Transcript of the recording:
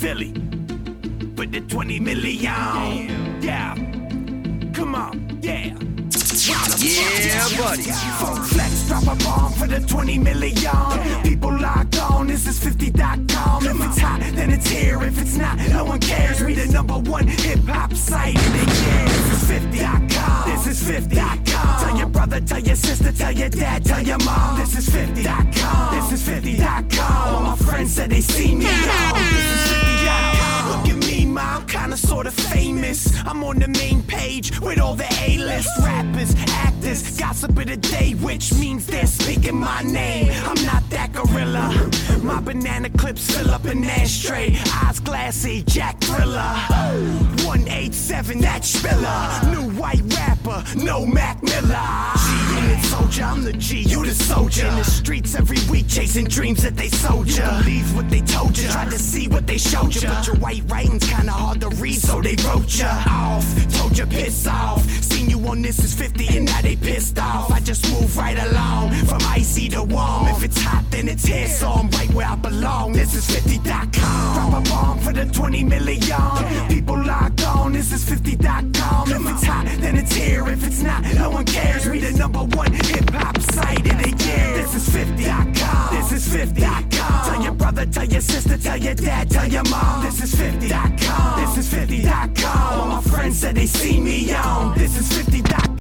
Philly with the 20 million. Yeah, come on, yeah. Yeah, buddy. Funk Flex, drop a bomb for the 20 million. People locked on, this is 50.com. If it's hot, then it's here. If it's not, no one cares. We the #1 hip-hop site in the year. This is 50.com. This is 50.com. Tell your brother, tell your sister, tell your dad, tell your mom. This is 50.com. This is 50.com. All my friends said they see me out. This is 50.com. Look at me, ma, I'm kinda sorta famous. I'm on the main page with all the A-list rappers, actors, gossip of the day, which means they're speaking my name. I'm not that gorilla. My banana clips fill up an ashtray. Eyes glassy, Jack Thriller. 187, that Spiller. New white rapper, no Mac Miller. G-Unit soldier, I'm the G, you the soldier. In the streets every week, chasing dreams that they sold ya. You believe what they told ya, tried to see what they showed ya. But your white writing's kinda hard to read, so they wrote ya off. Told ya piss off. Seen you on This Is 50 and now they pissed off. I just move right along, from icy to warm. If it's hot, then it's here, so I'm right where I belong. This is 50.com. Drop a bomb for the 20 million. People locked on, this is 50.com. If it's hot, then it's here. If it's not, no one cares. We the #1 hip-hop site in the year. This is 50.com. This is 50.com. Tell your brother, tell your sister, tell your dad, tell your mom. This is 50.com. This is 50.com. All my friends said they see me on. This is 50.com.